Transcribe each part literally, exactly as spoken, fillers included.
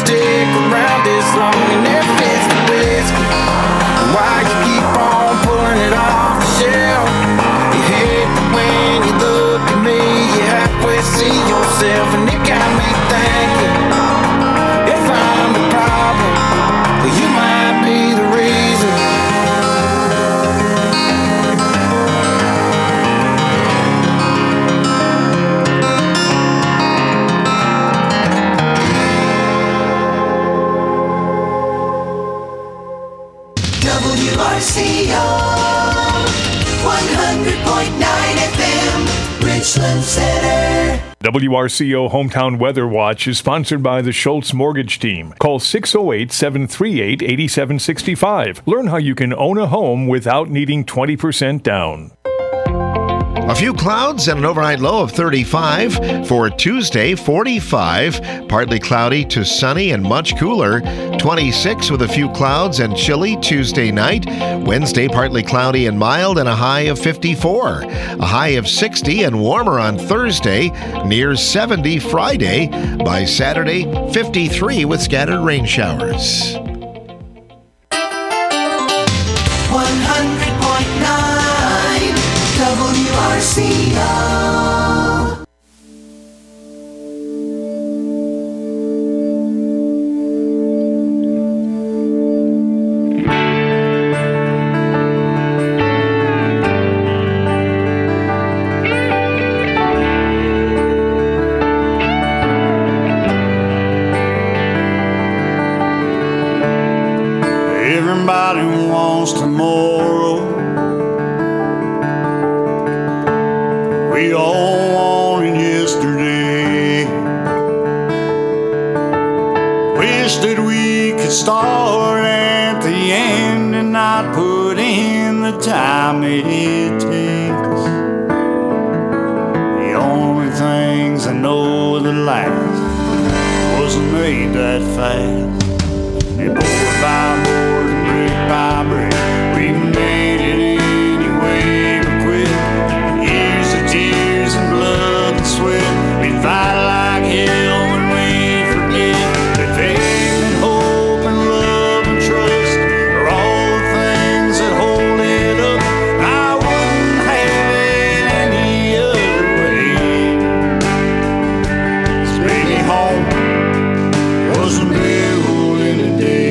stick around this long and there fits the whiskey. Why you keep on pulling it off the shelf? You hate when you look at me, you halfway see yourself, and it got me thinking, if I'm the problem, well, you might be the reason. W R C O one hundred point nine F M, Richland Center. W R C O Hometown Weather Watch is sponsored by the Schultz Mortgage Team. Call six oh eight, seven three eight, eight seven six five. Learn how you can own a home without needing twenty percent down. A few clouds and an overnight low of thirty-five. For Tuesday, forty-five. Partly cloudy to sunny and much cooler. twenty-six with a few clouds and chilly Tuesday night. Wednesday, partly cloudy and mild and a high of fifty-four. A high of sixty and warmer on Thursday. Near seventy Friday. By Saturday, fifty-three with scattered rain showers. one hundred point nine W R C O. Everybody wants tomorrow. We all wanted yesterday. Wish that we could start at the end and not put in the time it takes. The only things I know that last wasn't made that fast. They board by board and brick by brick, we made it anyway but quit. Years of tears and blood and sweat, we fight like hell when we forget that faith and hope and love and trust are all the things that hold it up. I wouldn't have it any other way. 'Cause maybe home wasn't built in a day.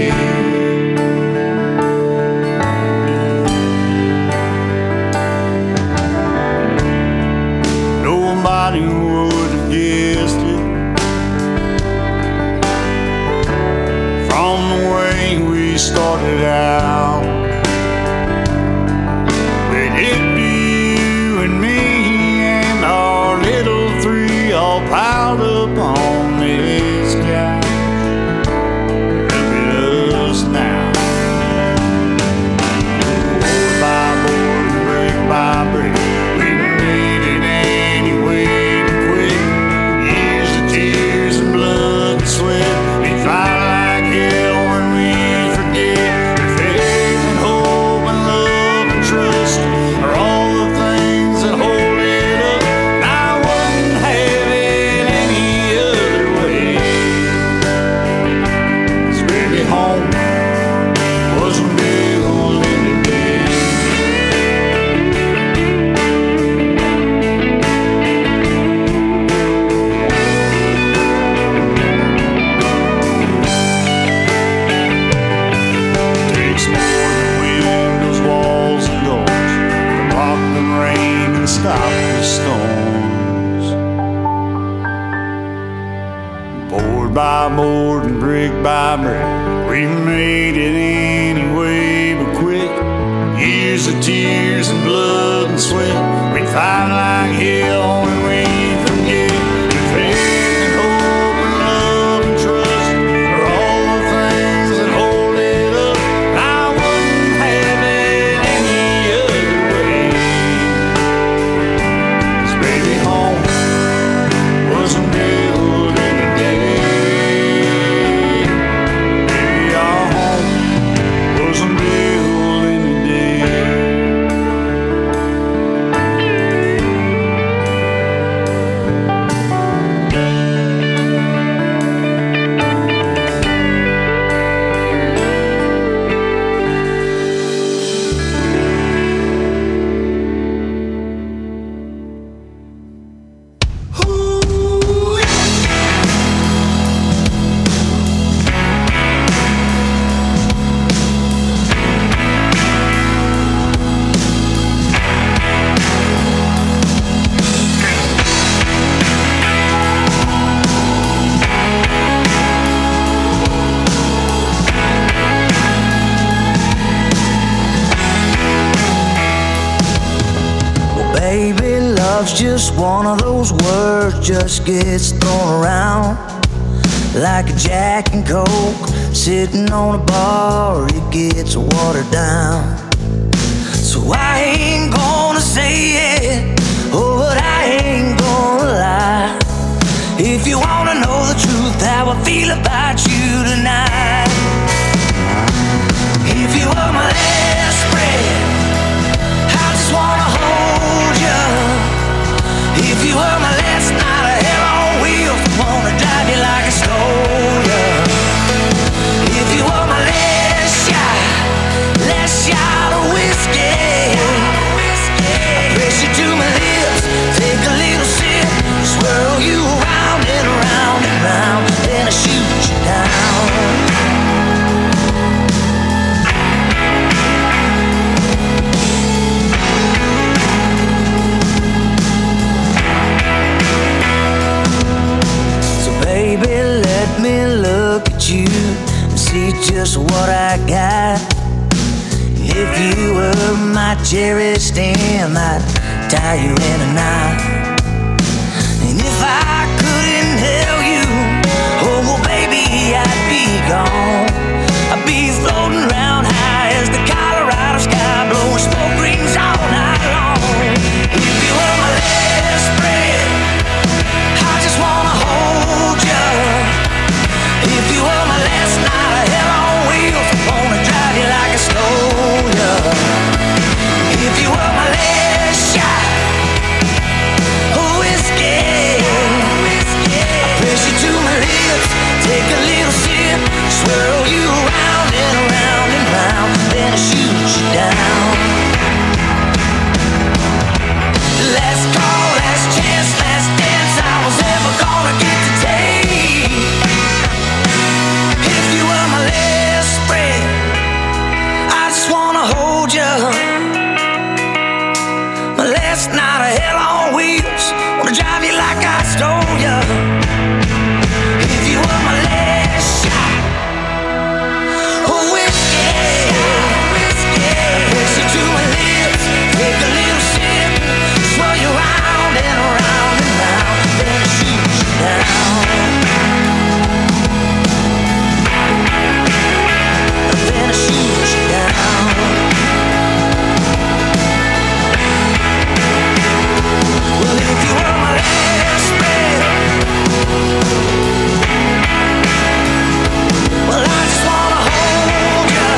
Nobody would have guessed it from the way we started out. We'd hit you and me and our little three all piled up on this couch. Look at us now, board by board, brick by brick. We made it anyway but quit. Years of tears and blood and sweat. We fight like hell when we forget that faith love's just one of those words just gets thrown around like a Jack and Coke sitting on a bar, it gets watered down. So I ain't gonna say it, oh, but I ain't gonna lie. If you wanna know the truth, how I feel about you tonight. If you were my last breath, I just wanna hold you. If you were my last night of hell on wheels, I wanna drive you like I stole you. If you were my last shot, last shot of whiskey, I press you to my lips, take a little sip, swirl you around and around and round, then I shoot you down. Baby, let me look at you and see just what I got. If you were my cherry stem, I'd tie you in a knot. And if I couldn't tell you, oh well baby, I'd be gone. I'd be floating around high as the Colorado sky, blowing smoke rings all night long. If you were my last breath, I just wanna hold you. If you were my last night of hell on wheels, I wanna drive you like I stole you. If you were my last shot of whiskey, I press you to my lips, take a little sip, swirl you around and around and round, then I shoot you down. Last call, last chance, last dance I was ever gonna get to take. If you were my last breath, I just wanna hold you. My last night of hell on wheels, wanna drive you like I stole you. If you were my last shot of whiskey, press you to my lips, take a little sip, swirl you round and around and round, then I shoot you down. Then I shoot you down. Well, if you were my last breath, well, I just wanna hold you.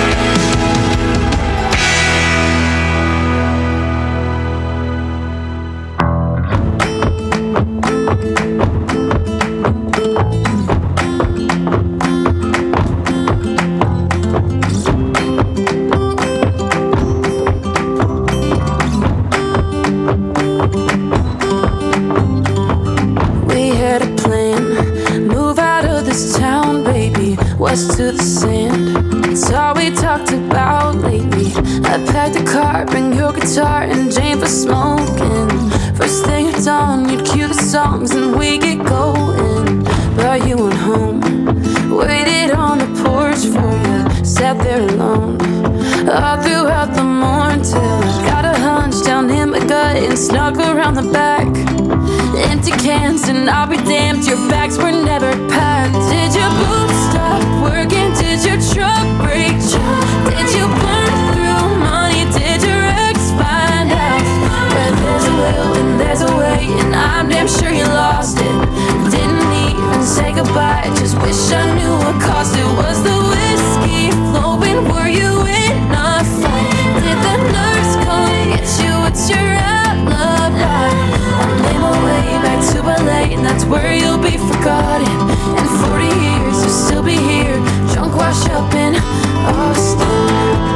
West to the sand, it's all we talked about lately. I packed a car, bring your guitar and Jane for smoking. First thing at dawn, you'd cue the songs and we get going. But you went home, waited on the porch for you, sat there alone all throughout the morning till I got a hunch down in my gut and snuck around the back. Empty cans and I'll be damned, your bags were never packed. Did your boots stop working? Did your truck break? Did you burn through money? Did your ex find out? Where there's a will and there's a way, and I'm damn sure you lost it. Didn't even say goodbye, just wish I knew what cost it. Was the whiskey flowing? Were you in a fight? Did the nurse come get you? What's your alibi? I made my way back to L A, and that's where you'll be forgotten. In forty years you'll still be here, drunk, washed up in Austin.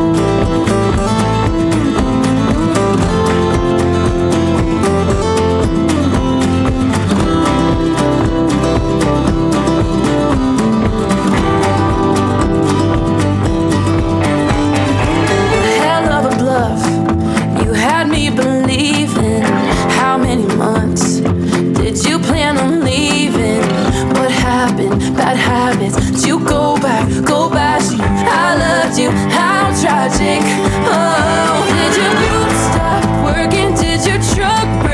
Hell of a bluff, you had me believing. How many months did you plan on leaving? What happened? Bad habits. Did you go back? Go back. I loved you. How tragic. Oh, did your boots stop working? Did your truck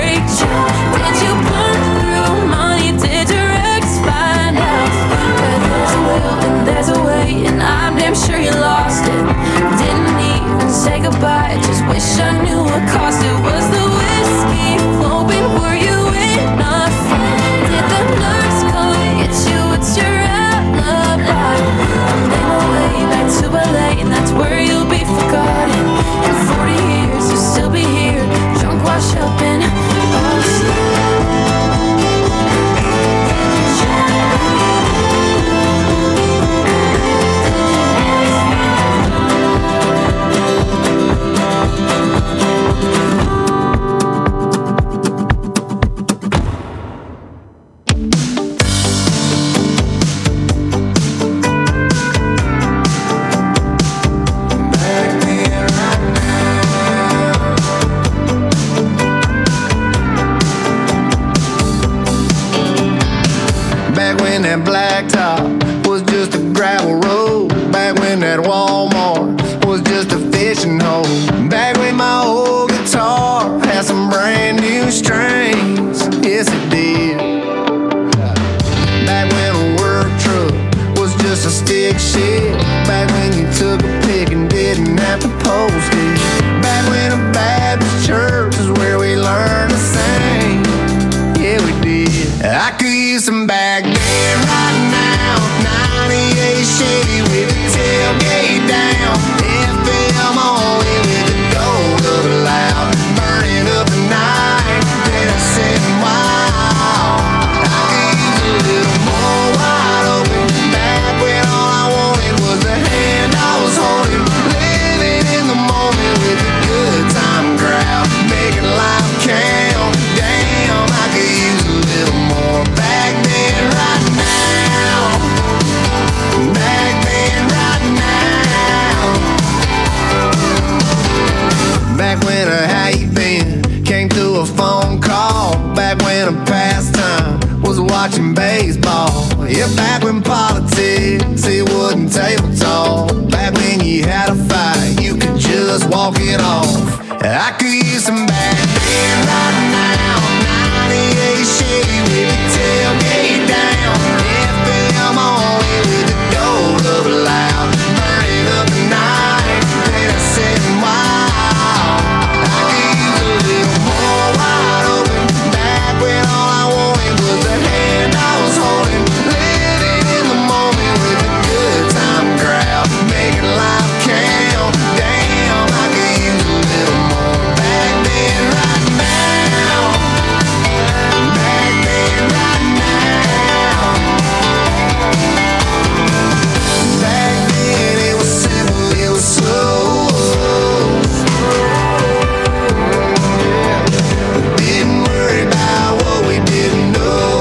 wish I knew what caused it. Was the whiskey flowing? Were you enough? Did the nurse come get you? What's your alibi? I'm made my way back to L A, and that's where you'll be forgotten. In forty years, you'll still be here, drunk, washed up in all sleep. That blacktop was just a gravel road. Back when that Walmart was just a fishing hole. Back when my old guitar had some brand new strings. Yes, it did. Back when a work truck was just a stick shift. Back when you took a pic and didn't have to post it. Back when a Baptist church is where we learned to sing. Yeah, we did. I could use some back then right now. ninety-eight Chevy with the tailgate down. F M only with the gold of a loud. Burning up the night, dancing wild. I could use a little more wide open. Back when all I wanted was the hand I was holding. Living in the moment with a good time crowd. Making life count. Damn, I could use a little more back then right now. Back then right now. Back when a how you been came through a phone call. Back when a pastime was watching baseball. Yeah, back when politics it wasn't table talk. Back when you had a fight you could just walk it off. I could use some back then right now. ninety-eight Chevy with the tailgate down. F M only with the gold of a loud. Burning up the night, dancing wild. I could use a little more wide open. Back when all I wanted was the hand I was holding. Living in the moment with a good time crowd. Making life count. Damn, I could use a little more back then right now. Back then right now. Back then it was simple, it was slow. We didn't worry about what we didn't know.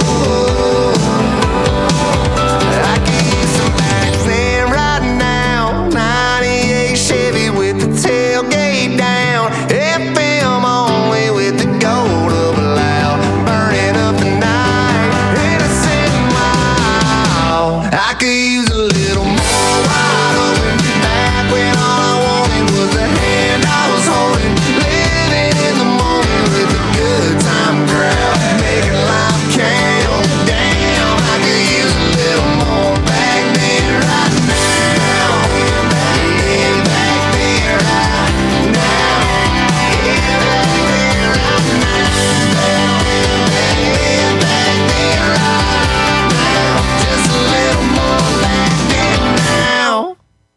I could use some back then right now. ninety-eight Chevy with the tailgate down. F M only with the gold of a loud. Burning up the night, innocent mild. I could use a little more wide open. Back when all I wanted was the hand I was holding. Living in the moment with a good time crowd. Making life count. Damn, I could use a little more back then right now. Back then, back then right now. Yeah, back then right now. Back then, back then right now. Just a little more back then now.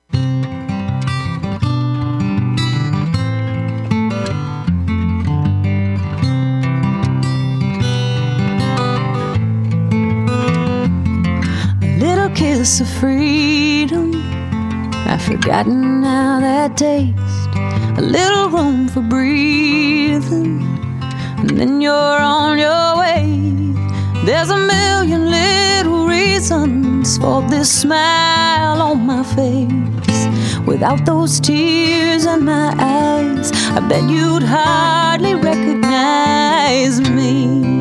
A little kiss of freedom, I've forgotten how that tastes. A little room for breathing, and then you're on your way. There's a million little reasons for this smile on my face. Without those tears in my eyes, I bet you'd hardly recognize me.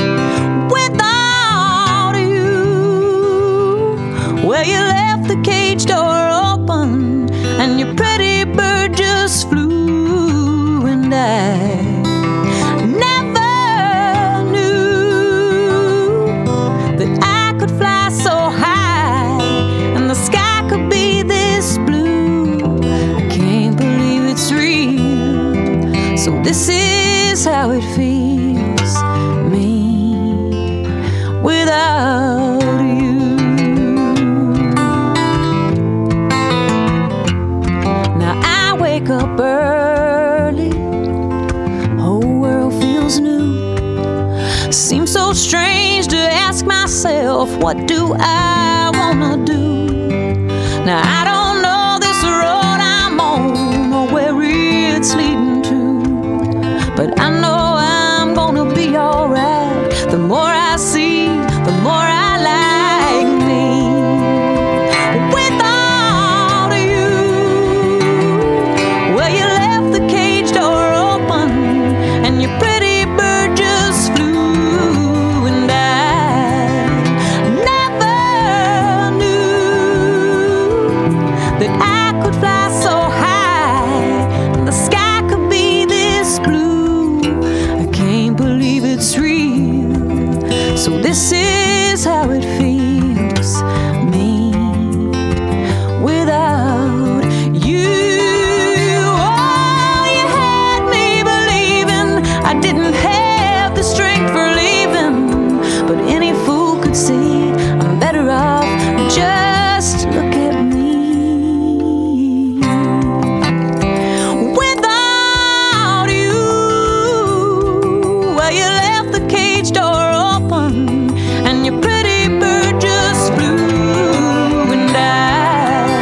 Without you, where you left the cage door open and your pretty bird just flew, and I never knew that I could fly so high and the sky could be this blue. I can't believe it's real. how it feels me without you. Now I wake up early, whole world feels new. Seems so strange to ask myself, what do I wanna do? Now I don't know this road I'm on or where it's leading to, but I know I'm gonna be alright. The more I see, the more I like me without you. Well, you left the cage door open and your pretty bird just flew, and I never knew that I could fly so high and the sky could be this blue. I can't believe it's real. So this is how it feels me without you. Oh, you had me believing I didn't have the strength for leaving, but any fool could see I'm better off. Just look at me without you. Well, you left the cage door open and your pretty bird just flew, and I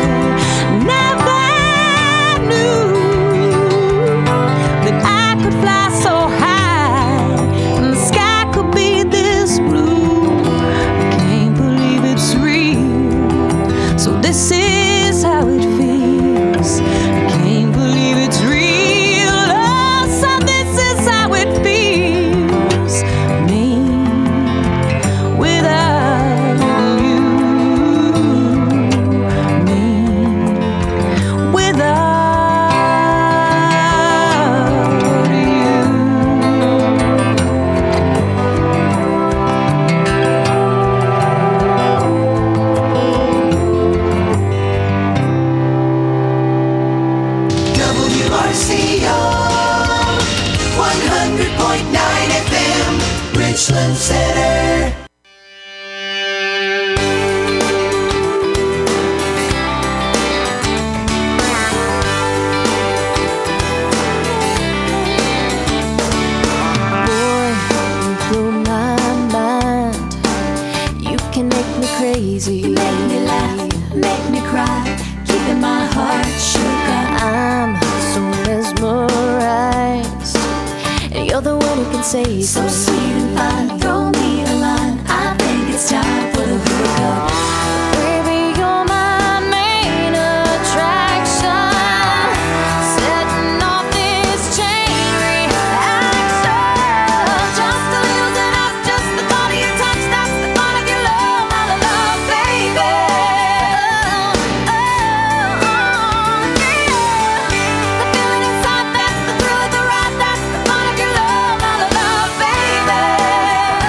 never knew that I could fly so high and the sky could be this blue. I can't believe it's real. So this is how it feels. I can't believe it's real. Oh, so this is how it feels me without you. Me without you. W R C O one hundred point nine F M, Richland Center. Boy, you blow my mind. You can make me crazy, make me laugh, make me cry, keeping my heart shook. I'm so mesmerized, and you're the one who can save so me. So sweet and fine, throw me a line. I think it's time for the hookup. Baby, you're my main attraction, setting off this chain reaction. Just a little bit of just the thought of your touch, that's the thought of your love, my love, baby. Oh, oh, yeah. The feeling inside, that's the thrill of the ride, that's the thought of your love, my love, baby.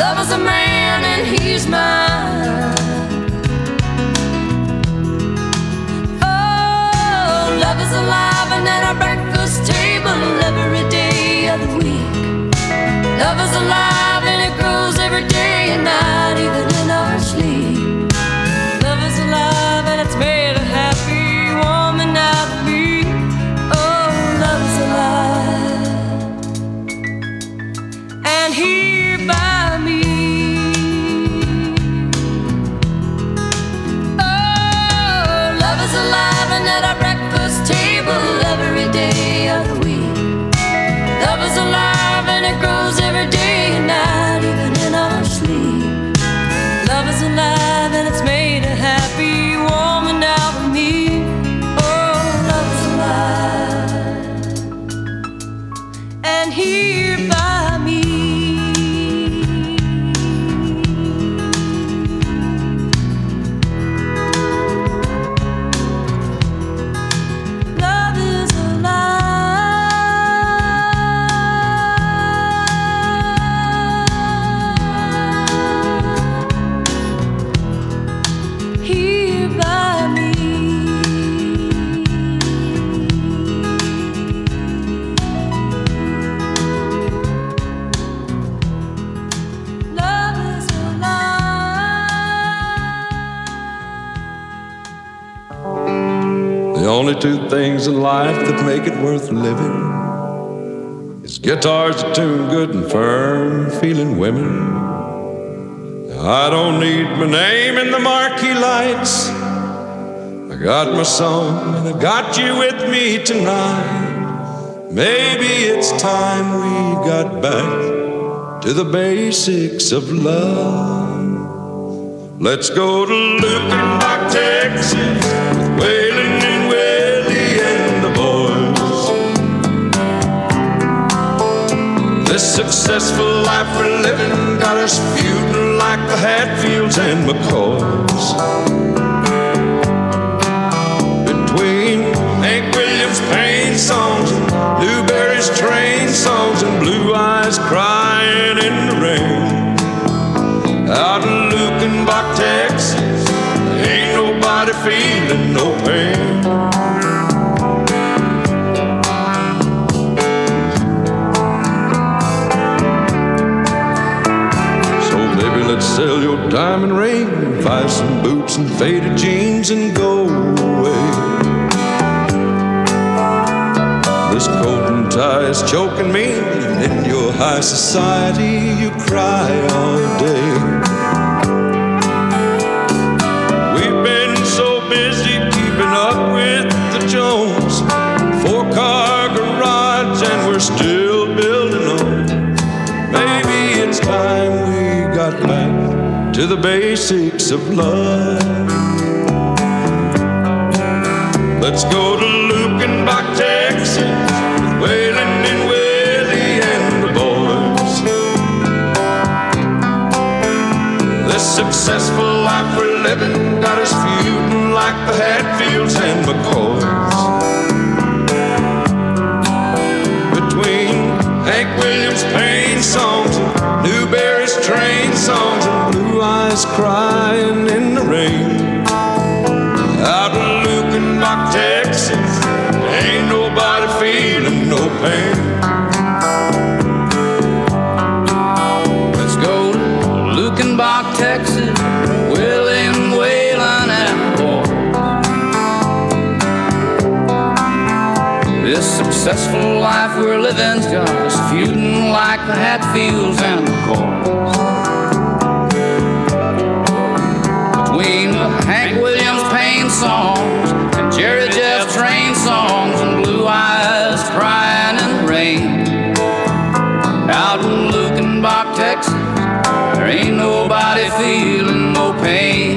Love is a man and he's mine. Oh, love is alive and at our breakfast table every day of the week. Love is alive and it grows every day and night, even in our sleep. Love is alive and it's made a happy woman out of me. Oh, love is alive and here by me. Oh, love is alive and at our breakfast table every day of the week. Love is alive and it grows every day and night, even in our sleep. Love is alive and it's made a happy woman out of me. Oh, love is alive and here by me. Love is alive here by me. Love is alive. The only two things in life that make it worth living is guitars that tune good and firm, feeling women. I don't need my name in the marquee lights. I got my song and I got you with me tonight. Maybe it's time we got back to the basics of love. Let's go to Lukenbach, Texas, with Waylon and Willie and the boys. This successful life we're living got us feuding like the Hatfields and McCoys. Between Hank Williams' pain songs and Lou Berry's train songs and Blue Eyes crying in the rain. Out in Lukenbach, Texas, ain't nobody feeling no pain. So baby, let's sell your diamond ring, buy some boots and faded jeans and go away. This coat and tie is choking me, and in your high society you cry all day. We've been so busy keeping up with the Jones, four-car garage and we're still building on. Maybe it's time we got back to the basics of love. Let's go to Lukenbach, Texas, with Waylon and Willie and the boys. This successful life we're living got us feuding like the Hatfields and McCoys. Between Hank Williams' pain songs and Lou Berry's train songs and Blue Eyes crying in the rain. Out in Lukenbach, Texas, ain't nobody feeling no pain. Let's go to Lukenbach, Texas, Willie and Waylon and boys. This successful life we're living's got us feuding like the Hatfields and McCoys. Between the Hank Williams pain songs and Jerry Jeff train songs and Blue Eyes crying in the rain. Out in Lukenbach, Texas, there ain't nobody feeling no pain.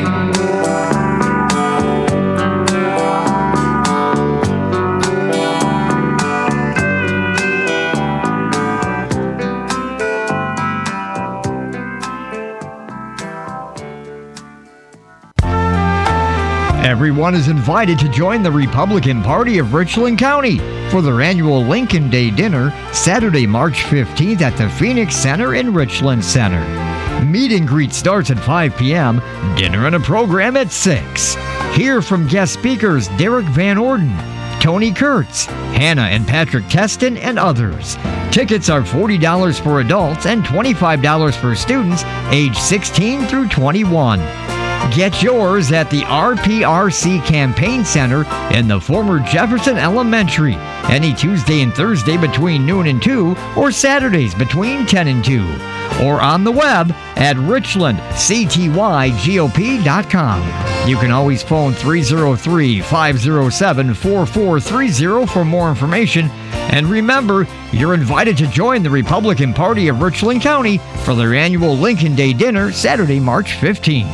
Everyone is invited to join the Republican Party of Richland County for their annual Lincoln Day dinner, Saturday, March fifteenth at the Phoenix Center in Richland Center. Meet and greet starts at five p.m., dinner and a program at six. Hear from guest speakers Derek Van Orden, Tony Kurtz, Hannah and Patrick Teston, and others. Tickets are forty dollars for adults and twenty-five dollars for students age sixteen through twenty-one. Get yours at the R P R C Campaign Center in the former Jefferson Elementary, any Tuesday and Thursday between noon and two, or Saturdays between ten and two, or on the web at richland c t y g o p dot com. You can always phone three oh three, five oh seven, four four three oh for more information. And remember, you're invited to join the Republican Party of Richland County for their annual Lincoln Day dinner Saturday, March fifteenth.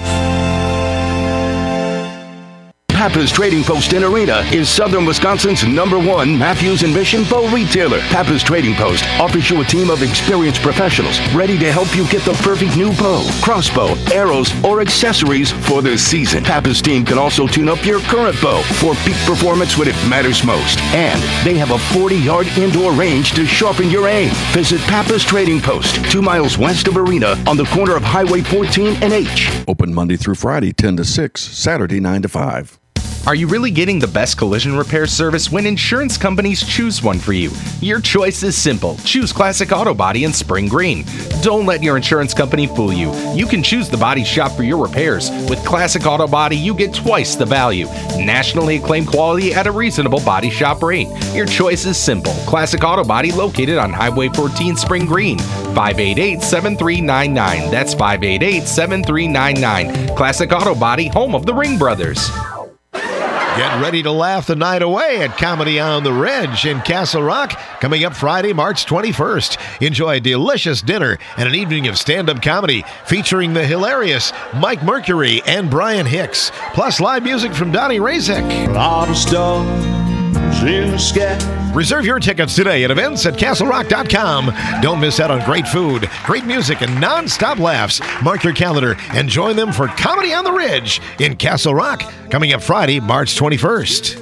Pappas Trading Post in Arena is Southern Wisconsin's number one Matthews and Mission bow retailer. Pappas Trading Post offers you a team of experienced professionals ready to help you get the perfect new bow, crossbow, arrows, or accessories for the season. Pappas team can also tune up your current bow for peak performance when it matters most. And they have a forty-yard indoor range to sharpen your aim. Visit Pappas Trading Post, two miles west of Arena on the corner of Highway fourteen and H. Open Monday through Friday, ten to six, Saturday, nine to five. Are you really getting the best collision repair service when insurance companies choose one for you? Your choice is simple. Choose Classic Auto Body in Spring Green. Don't let your insurance company fool you. You can choose the body shop for your repairs. With Classic Auto Body, you get twice the value. Nationally acclaimed quality at a reasonable body shop rate. Your choice is simple. Classic Auto Body located on Highway fourteen Spring Green. five eight eight, seven three nine nine. That's five eight eight, seven three nine nine. Classic Auto Body, home of the Ring Brothers. Get ready to laugh the night away at Comedy on the Ridge in Castle Rock, coming up Friday, March twenty-first. Enjoy a delicious dinner and an evening of stand-up comedy featuring the hilarious Mike Mercury and Brian Hicks, plus live music from Donnie Razek. A lot of stars in the sky. Reserve your tickets today at events at castle rock dot com. Don't miss out on great food, great music, and non-stop laughs. Mark your calendar and join them for Comedy on the Ridge in Castle Rock, coming up Friday, March twenty-first.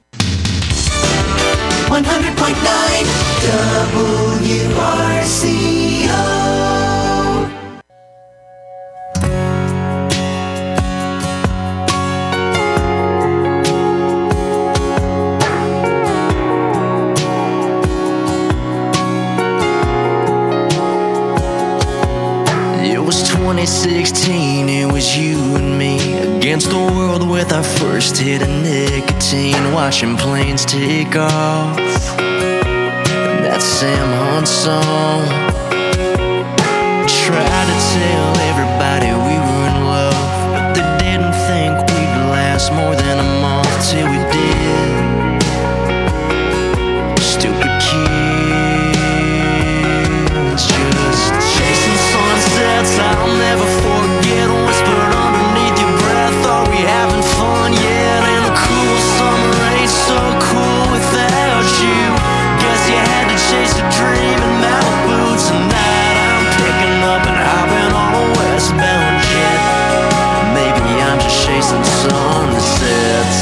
one hundred point nine W R C O. twenty sixteen, it was you and me against the world with our first hit of nicotine, watching planes take off, and that Sam Hunt song. Tried to tell everybody we were in love, but they didn't think we'd last more than a month till we did. Stupid kids, just chasing sunsets I'll never forget, whispered underneath your breath, are we having fun yet? And the cool summer ain't so cool without you. Guess you had to chase a dream in Malibu. Tonight I'm picking up and hopping on a westbound jet. Maybe I'm just chasing sunsets.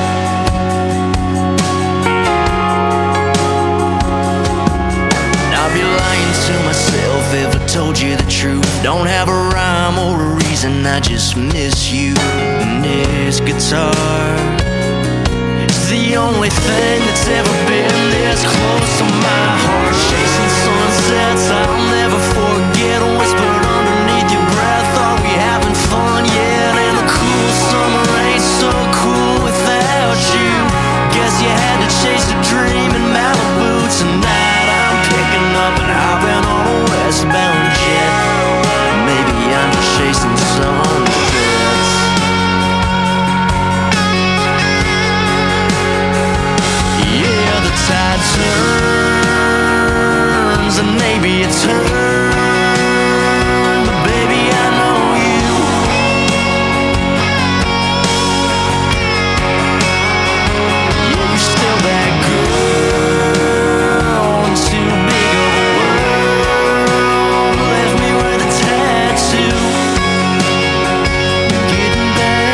I'd be lying to myself if I told you the truth. Don't have a rhyme or a reason, I just miss you. And this guitar is the only thing that's ever been this close to my heart. Chasing sunsets I'll never forget, whispered underneath your breath, are we having fun yet? And the cool summer ain't so cool without you. Guess you had to chase a dream in Malibu. Tonight I'm picking up and hopping on a westbound jet. Maybe I'm just chasing sunsets. Yeah, the tide turns and maybe it turned, but baby I know you. Yeah, you're still that girl in too big of a world. Left me with a tattoo. Getting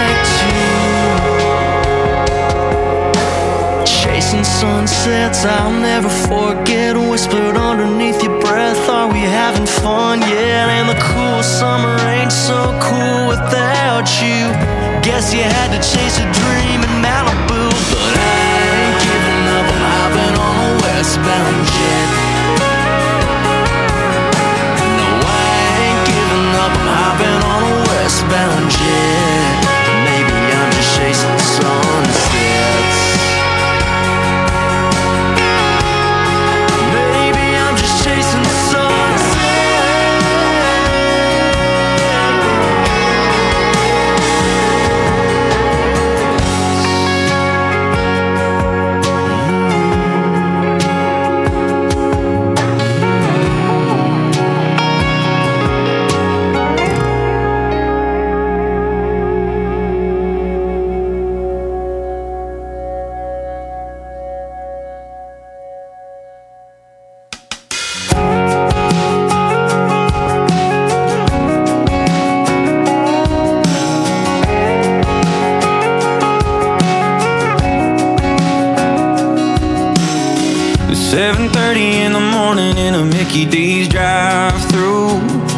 back to chasing sunsets I'll never forget, whispered underneath your breath, are we having fun? fun, yeah, and the cool summer ain't so cool without you. Guess you had to chase a dream in Malibu, but I ain't giving up, I'm hopping on a westbound jet. No, I ain't giving up, I'm hopping on a westbound jet. Maybe I'm just chasing sunsets. Maybe I'm just chasing sunsets. seven thirty in the morning in a Mickey D's drive-thru.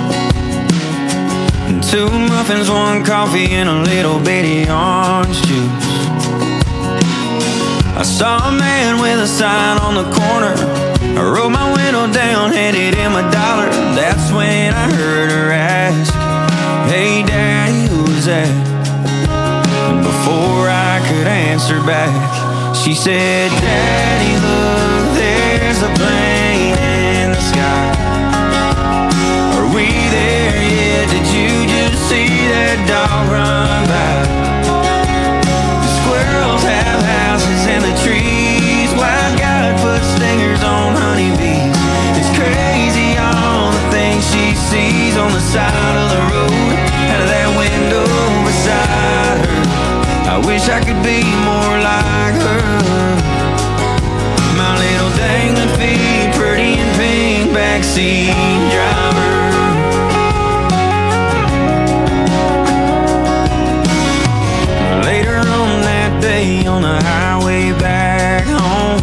Two muffins, one coffee, and a little bitty orange juice. I saw a man with a sign on the corner. I rolled my window down, handed him a dollar. That's when I heard her ask, "Hey Daddy, who's that?" And before I could answer back, she said, "Daddy, look, there's a plane in the sky. Are we there yet? Did you just see that dog run by? The squirrels have houses in the trees. Wild God put stingers on honeybees. It's crazy all the things she sees on the side of the road, out of that window beside her. I wish I could be more like her. My little dangling feet, pretty and pink, backseat driver." Later on that day on the highway back home,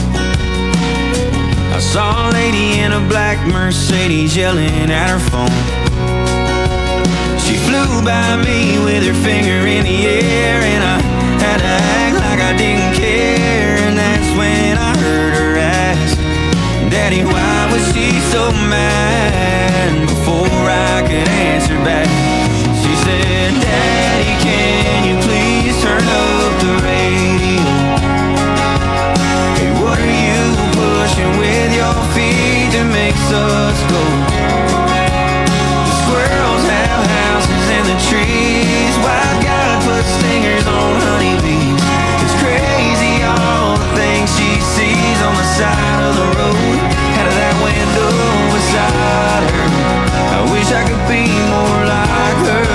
I saw a lady in a black Mercedes yelling at her phone. She flew by me with her finger in the air, and I had to act like I didn't care. And that's when I heard her ask, "Daddy, why was she so mad?" Before I could answer back, she said, "Daddy, can you please turn up the radio? Hey, what are you pushing with your feet that makes us go? The squirrels have houses in the trees. Wild God put stingers on honeybees. It's crazy all the things she sees on the side of the road, out of that window beside her. I wish I could be more like her.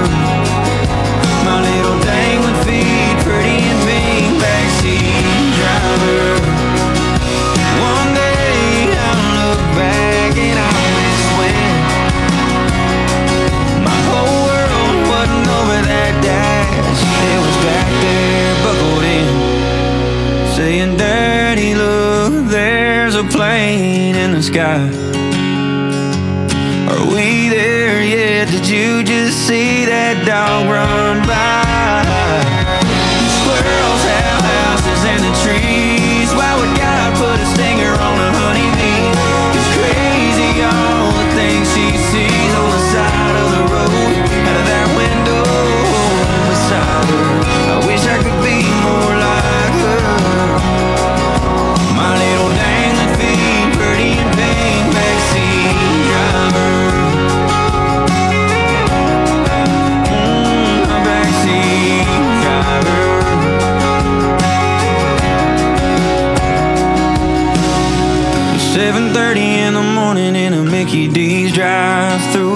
My little dangling feet, pretty and pink, backseat driver. One day I'll look back and I'll miss when my whole world wasn't over that dash. It was back there, buckled in, saying, "Daddy, look, there's a plane in the sky. Are we there yet? Did you just see that dog run by? The squirrels have houses in the trees. Why would God put a stinger on a honeybee? It's crazy all the things she sees on the side of the road, out of that window beside her. I wish I could be more like her. My little dangling feet, pretty and pink, backseat driver." Mm, my backseat driver. seven thirty in the morning in a Mickey D's drive-thru.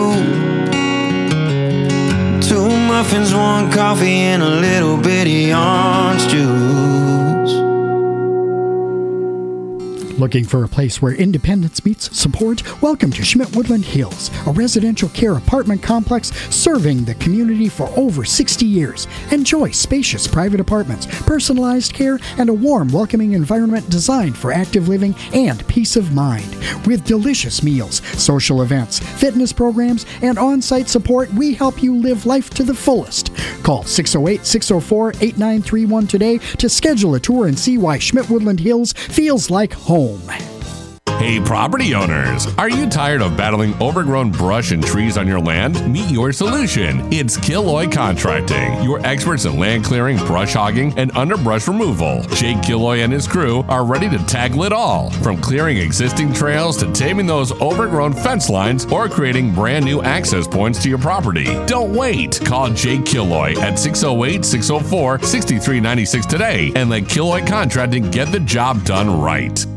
Two muffins, one coffee, and a little bitty orange juice. Looking for a place where independence meets support? Welcome to Schmidt Woodland Hills, a residential care apartment complex serving the community for over sixty years. Enjoy spacious private apartments, personalized care, and a warm, welcoming environment designed for active living and peace of mind. With delicious meals, social events, fitness programs, and on-site support, we help you live life to the fullest. Call six oh eight, six oh four, eight nine three one today to schedule a tour and see why Schmidt Woodland Hills feels like home. Hey, property owners! Are you tired of battling overgrown brush and trees on your land? Meet your solution. It's Killoy Contracting, your experts in land clearing, brush hogging, and underbrush removal. Jake Killoy and his crew are ready to tackle it all, from clearing existing trails to taming those overgrown fence lines or creating brand new access points to your property. Don't wait! Call Jake Killoy at six oh eight, six oh four, six three nine six today and let Killoy Contracting get the job done right.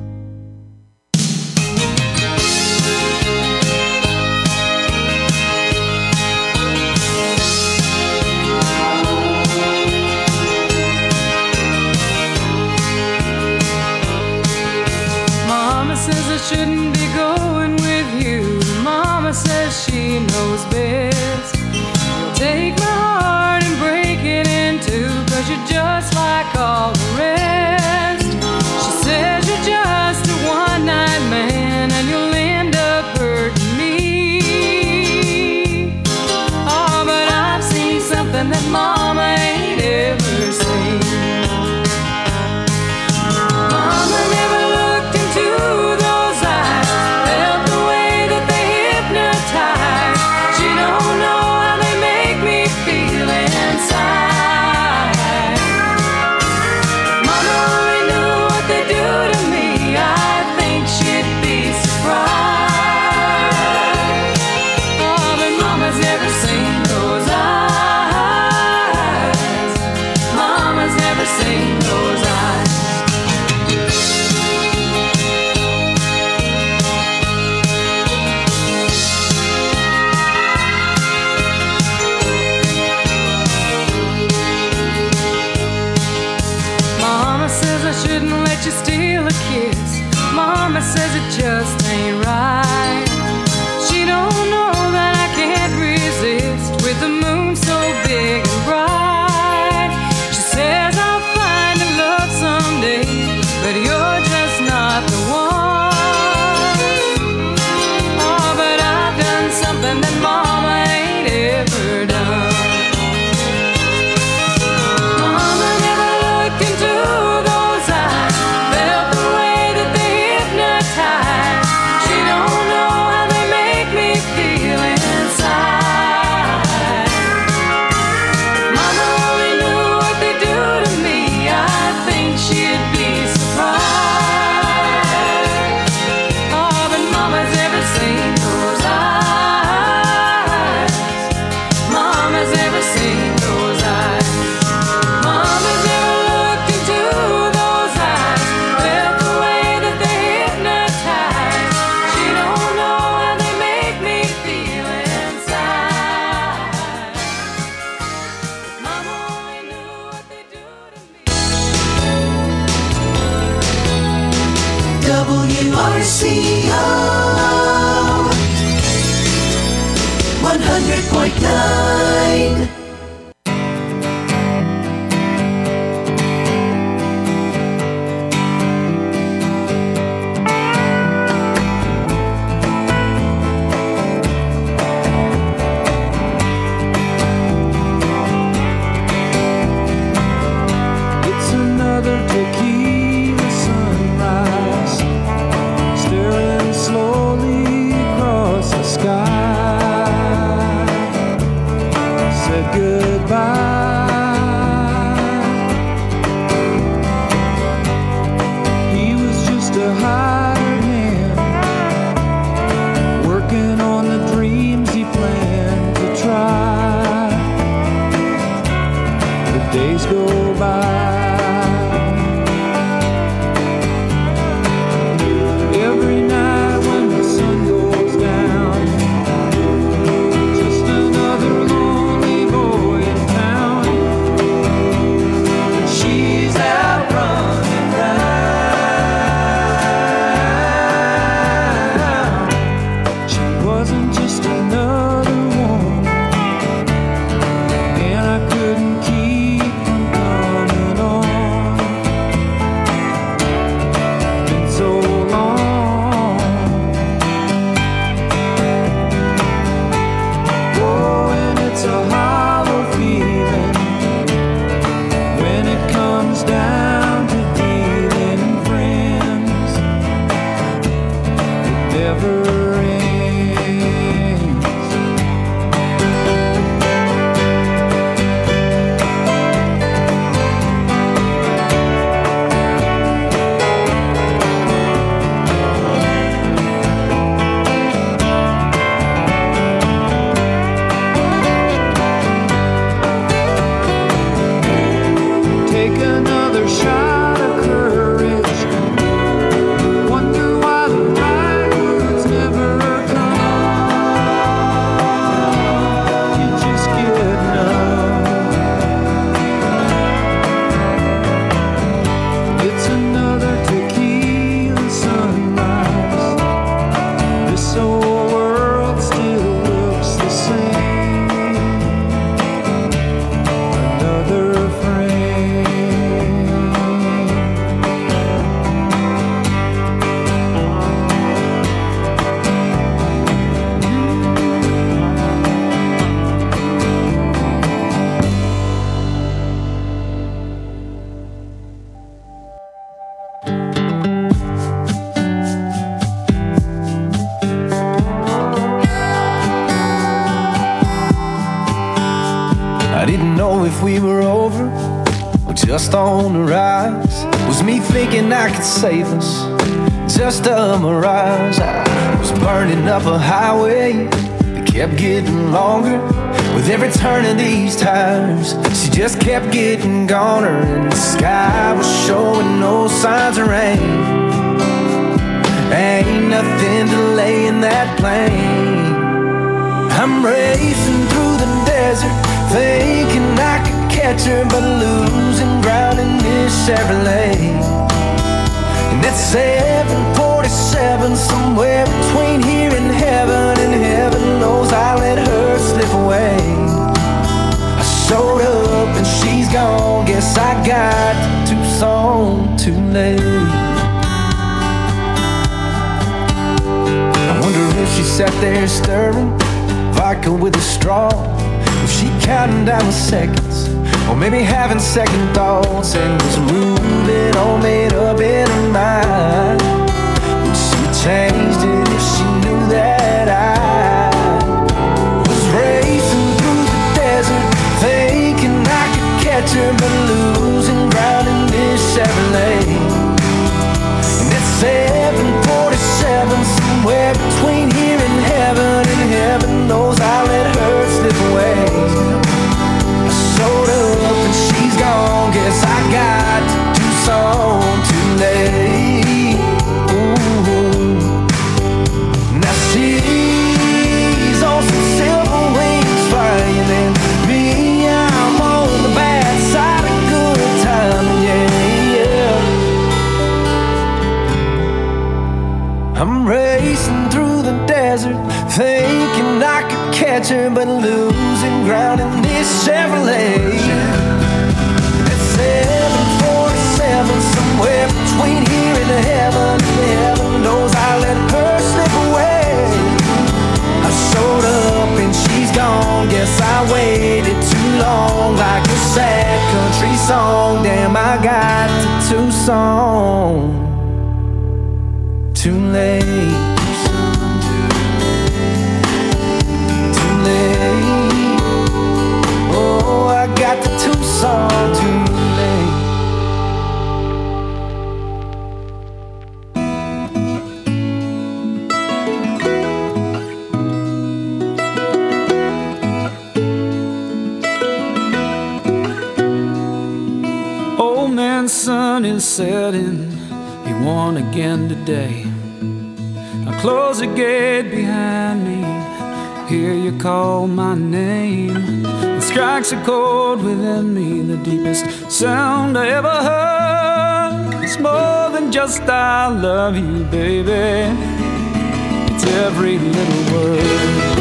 Shouldn't be going with you. Mama says she knows best. You'll take my heart and break it in two, 'cause you're just like all the rest. She says you're just a one-night man and you'll end up hurting me. Oh, but I've seen something that Mama ain't ever seen. Mama never looked into those eyes, felt the way that they hypnotize. She don't know how they make me feel inside. Mama only knew what they do to me, I think she'd be surprised. Oh, but Mama's never seen those eyes. Mama's never seen those eyes. I shouldn't let you steal a kiss. Mama says it just ain't right. She don't know that I can't resist with the moon so big and bright. She says I'll find a love someday, but you're just not the one. Oh, but I've done something that Mama ain't ever done. Mama never looked into those eyes, felt the way that they hypnotize. She don't know how they make me feel inside. Mama only knew what they do to me, I think she'd be surprised. Oh, but Mama's never seen those eyes. Mama's never seen those eyes. Mama's never looked into those eyes, felt the way that they hypnotize. She don't know how they make me feel inside. Mama only knew what they do to me. W R C O one hundred point nine. It's another tequila sunrise, staring slowly across the sky. Said goodbye. He was just a hired hand, working on the dreams he planned to try. The days go by. Every night when the sun goes down, just another lonely boy in town. I didn't know if we were over or just on the rise. Was me thinking I could save us just a mirage? I was burning up a highway that kept getting longer. With every turn of these tires, she just kept getting goner. And the sky was showing no signs of rain. Ain't nothing delaying that plane. I'm racing through the desert, thinking I could catch her, but losing ground in this Chevrolet. And at seven forty-seven, somewhere between here and heaven, and heaven knows I let her slip away. I showed up and she's gone, guess I got to Tucson too late. I wonder if she sat there stirring vodka with a straw, if she counting down the seconds, or maybe having second thoughts, and was moving all made up in her mind. Would she changed it if she knew that I was racing through the desert, thinking I could catch her, but losing ground in this Chevrolet. And at seven forty-seven, somewhere between here and heaven, and heaven knows I let her slip away. I showed up and she's gone, guess I got to Tucson too late. Ooh. Now she's on some silver wings flying, and me, I'm on the bad side of good time, yeah, yeah. I'm racing through the desert, thinking I could catch her, but losing ground in this Chevrolet. At seven forty-seven, somewhere between here and heaven, and heaven knows I let her slip away. I showed up and she's gone, guess I waited too long, like a sad country song. Damn, I got to Tucson too late. Oh, I got to Tucson too late. Old man's sun is setting, he won again today. I close the gate behind me, hear you call my name. It strikes a chord within me, the deepest sound I ever heard. It's more than just I love you, baby. It's every little word.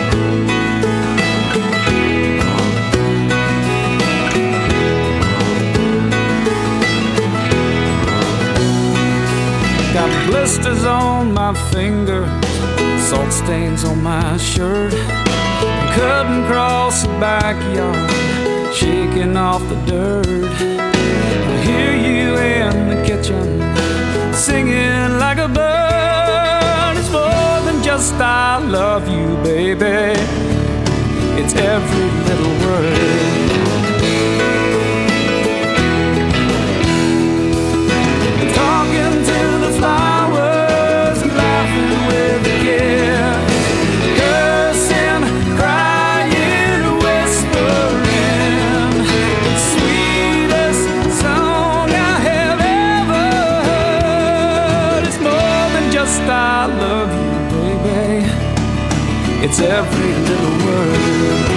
Got blisters on my fingers, salt stains on my shirt, cutting across the backyard, shaking off the dirt. I hear you in the kitchen, singing like a bird. It's more than just I love you, baby. It's every little word. Talking to the flowers, laughing with the kids, cursing, crying, whispering, the sweetest song I have ever heard. It's more than just I love you, baby. It's every little word.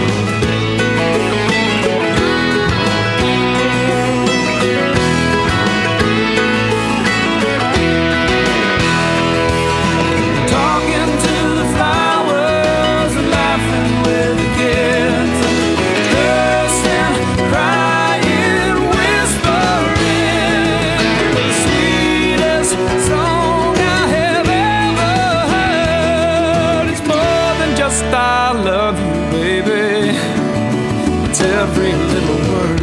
Every little word.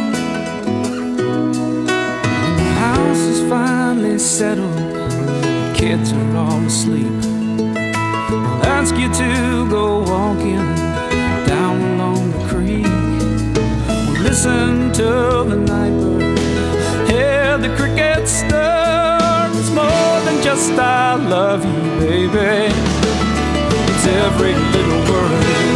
When the house is finally settled, kids are all asleep. I'll ask you to go walking down along the creek. We'll listen to the night bird, hear the crickets stir. It's more than just I love you, baby. It's every little word.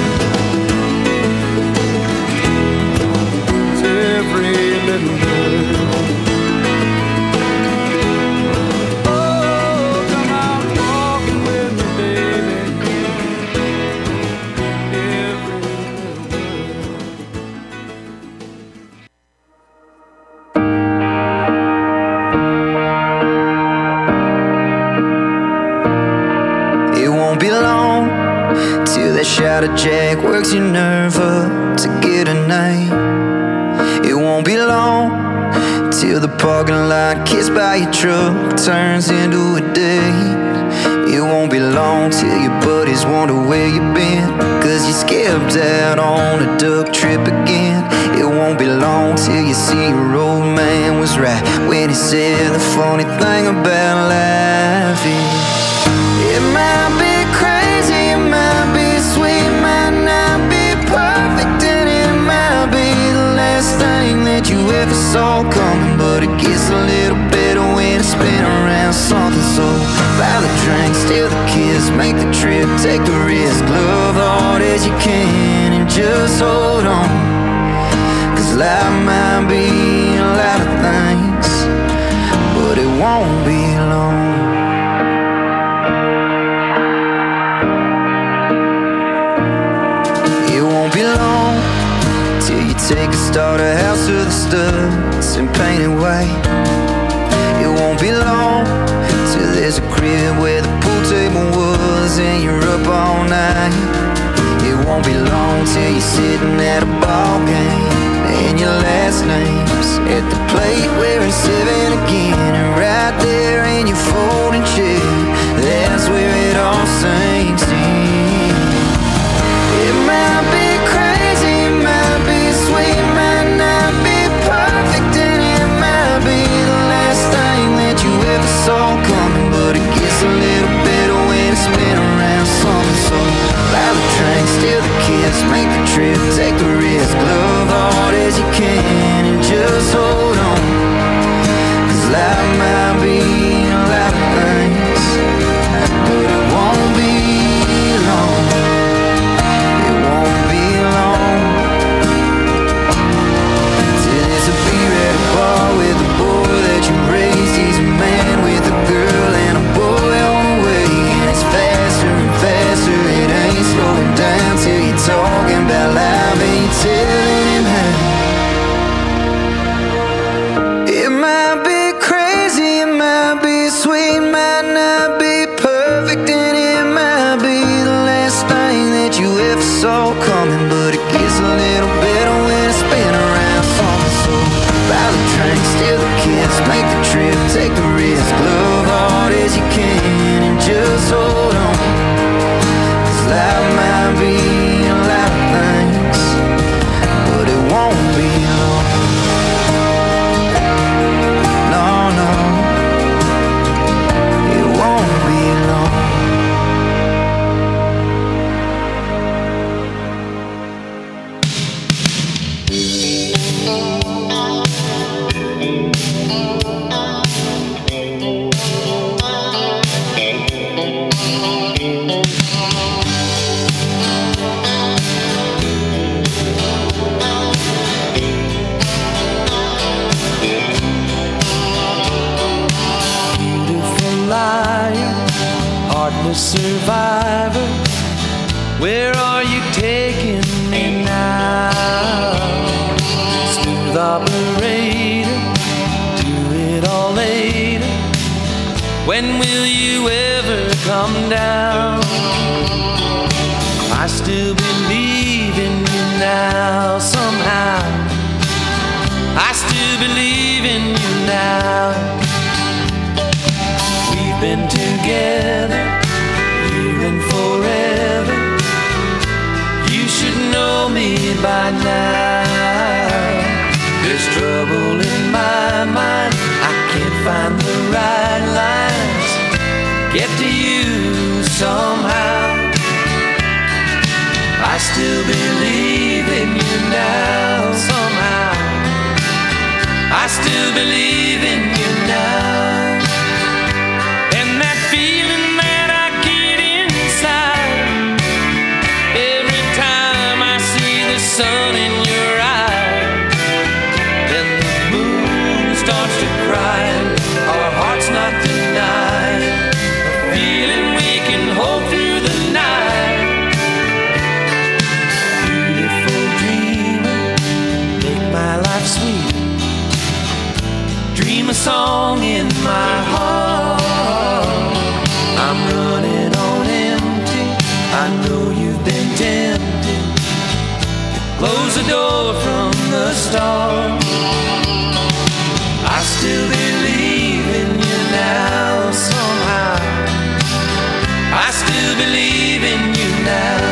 It's every little word. Shadow Jack works your nerve up to get a night. It won't be long till the parking lot kissed by your truck turns into a date. It won't be long till your buddies wonder where you've been, cause you skipped out on a duck trip again. It won't be long till you see your old man was right when he said the funny thing about life is it might be crazy, it might be sweet, might not be perfect, and it might be the last thing that you ever saw coming. But it gets a little better when it's been around something. So buy the drink, steal the kiss, make the trip, take the risk, love hard as you can, and just hold on. Cause life might be a lot of things, but it won't be long. Take a starter house to the studs and paint it white. It won't be long till there's a crib where the pool table was and you're up all night. It won't be long till you're sitting at a ball game and your last name's at the plate where it's seven again. And right there in your folding chair, that's where it all sinks in. It might be crazy, it might be sweet, might not be perfect, and it might be the last thing that you ever saw coming. But it gets a little better when it's been around something. So buy the train, steal the kiss, make the trip, take the risk, love hard as you can, and just hold on. Cause life might be a lot of things, but it won't be long. It won't be long till there's a beer at a bar with a boy that you raised. He's a man with a girl and a boy on the way, and it's faster and faster. It ain't slowing down till you're talking about life and you're telling him how. It might be crazy, it might be sweet, might not be perfect, and it might be the last thing that you ever saw coming. But it gets a little better when it's been around something. So buy the train, steal the kiss, make the trip, take the risk, love hard as you can, and just hold on. Cause life might be a lot of things, but it won't be long. No, no, it won't be long. Beautiful liar, heartless survivor, where are you taking me now? Smooth operator, do it all later. When will you ever come down? I still believe in you now somehow. I still believe in you now. We've been together here and forever. You should know me by now. There's trouble in my mind, I can't find the right lines. get to you somehow. I still believe in you now somehow. I still believe in you now. And that feeling that I get inside every time I see the sun in your eyes, then the moon starts to cry, our hearts not denied, a feeling we can hold through the night. Beautiful dreamer, make my life sweet. Dream a song in my heart. I'm running on empty. I know you've been tempted. Close the door from the start. I still believe in you now somehow. I still believe in you now.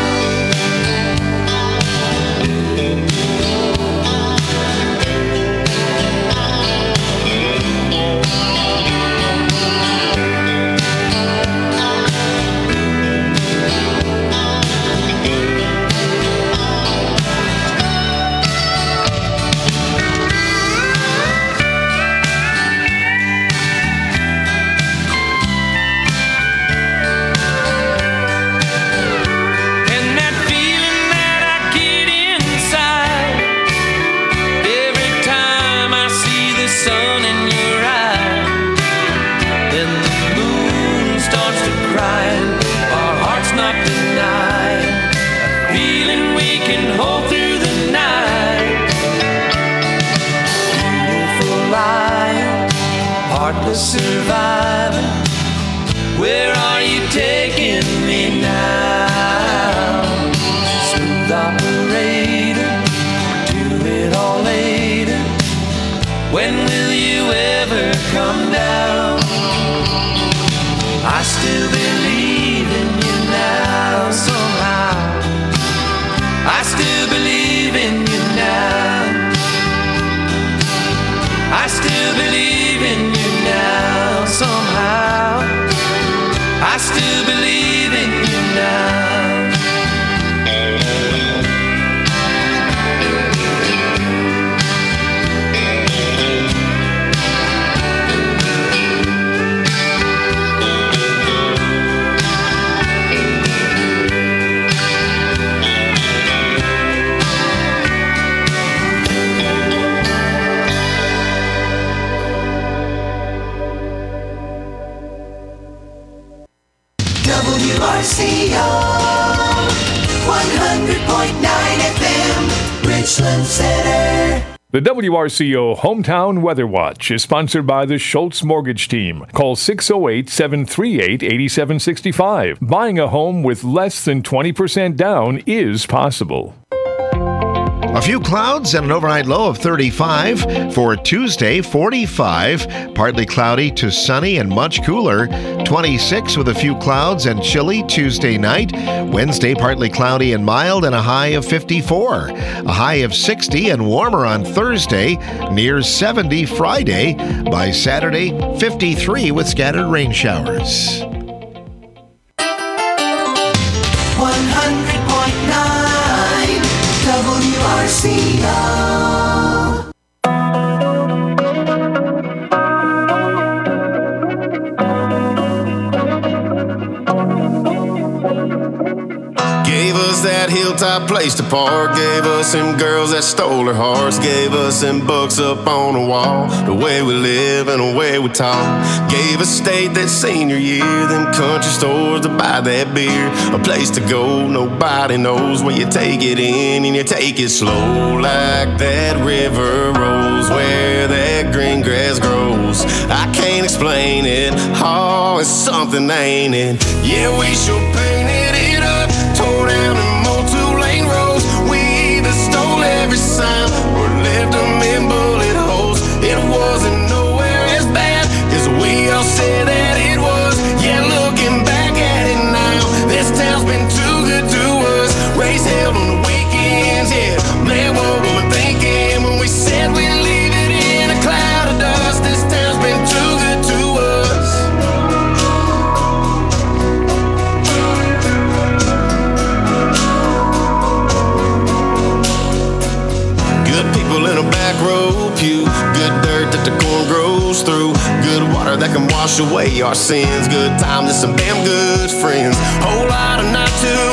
Survivor, where are you taking me now? Smooth operator, do it all later. When will you ever come down? I still believe in you now somehow. I still believe in you now. I still believe in you now somehow. I still believe in you now. W R C O one hundred point nine F M, Richland Center. The W R C O Hometown Weather Watch is sponsored by the Schultz Mortgage Team. Call six oh eight, seven three eight, eight seven six five. Buying a home with less than twenty percent down is possible. A few clouds and an overnight low of thirty-five. For Tuesday, forty-five. Partly cloudy to sunny and much cooler. twenty-six with a few clouds and chilly Tuesday night. Wednesday, partly cloudy and mild and a high of fifty-four. A high of sixty and warmer on Thursday. Near seventy Friday. By Saturday, fifty-three with scattered rain showers. one hundred point nine W R C O. Gave us that hilltop place to park. Gave us them girls that stole our hearts. Gave us them books up on the wall. The way we live and the way we talk. Gave us state that senior year. Them country stores to buy that beer. A place to go, nobody knows. Where you take it in and you take it slow. Like that river rolls where that green grass grows. I can't explain it. Oh, it's something, ain't it? Yeah, we sure painted it up. Tore down and mowed two-lane roads. We either stole every sign or left them in bullet holes. It wasn't nowhere as bad as we all said that it was. Yeah, looking back at it now, this town's been too good to us. Race held on the weekends, yeah. Man, what were we thinking when we said we'd leave it in a cloud of dust? This town's been too good to us. wash away our sins. Good times and some damn good friends. Whole lot of not too